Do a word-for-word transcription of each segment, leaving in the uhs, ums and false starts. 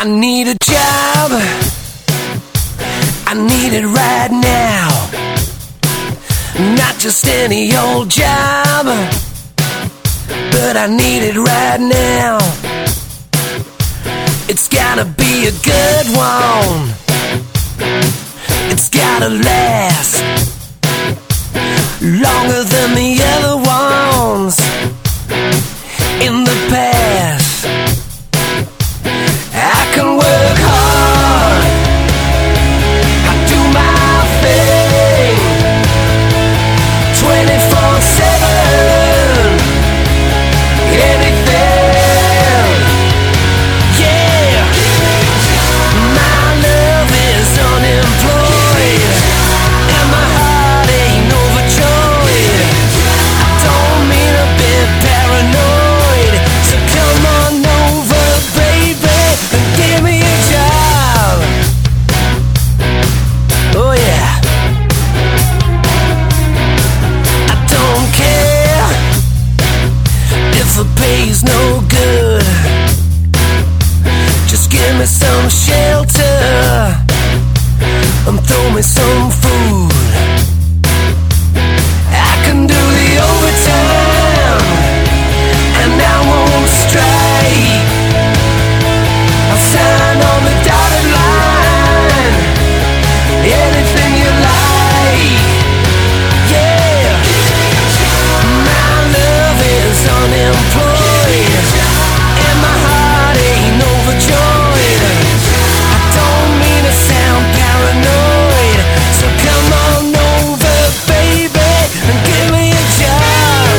I need a job, I need it right now. Not just any old job, but I need it right now. It's gotta be a good one, it's gotta last longer than the other ones in the past. I can work hard, I do my thing twenty-four seven, anything, yeah. My love is unemployed and my heart ain't overjoyed. I don't mean a bit paranoid, so come on over, baby, and give me a job. Oh yeah. I don't care if the pay's no good, just give me some shelter and throw me some food. I can do the overtime and I won't strike. I'll sign on the dotted line, anything you like, yeah. My love is unemployed and my heart ain't overjoyed. I don't mean to sound paranoid, so come on over, baby, and give me a job.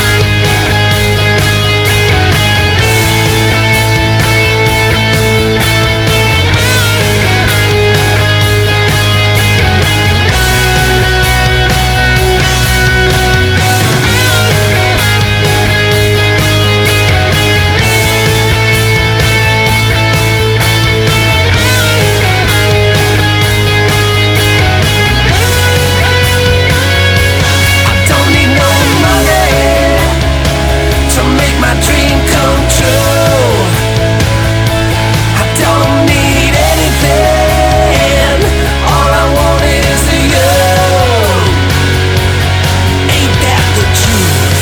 I don't need no money to make my dream come true. I don't need anything, all I want is you. Ain't that the truth?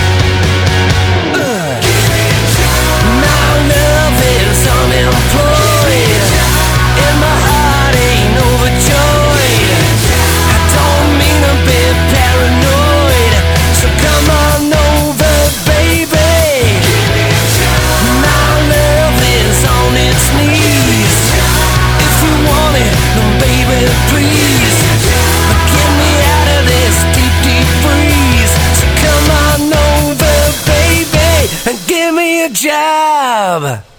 Ugh. My love is unemployed and my heart ain't overjoyed. I don't mean a bit paranoid, so come on over, baby. My love is on its knees. If you want it, then baby, please get me out of this deep, deep freeze. So come on over, baby, and give me a job.